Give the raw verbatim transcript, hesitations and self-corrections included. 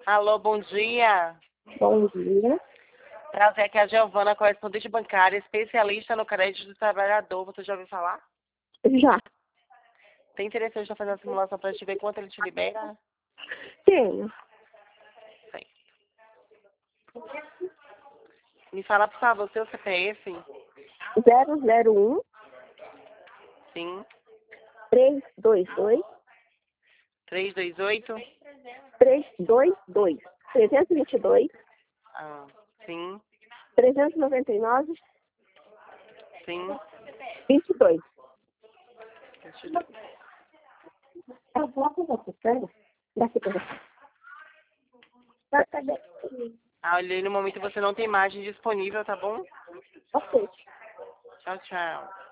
Alô, bom dia. Bom dia. Prazer, aqui é a Giovana, correspondente bancária, especialista no crédito do trabalhador. Você já ouviu falar? Já. Tem interesse em estar fazendo a simulação para te ver quanto ele te libera? Tenho. Sim. Me fala, por favor, seu C P F? zero zero um, Sim. três dois dois, trezentos e vinte e oito? três dois dois, trezentos e vinte e dois, Ah, sim. trezentos e noventa e nove, Sim. vinte e dois. Deixa eu ver. Eu vou com você, pega. Daqui pra você. Vai, cadê? Ah, olhei no momento você não tem imagem disponível, tá bom? Ok. Tchau, tchau.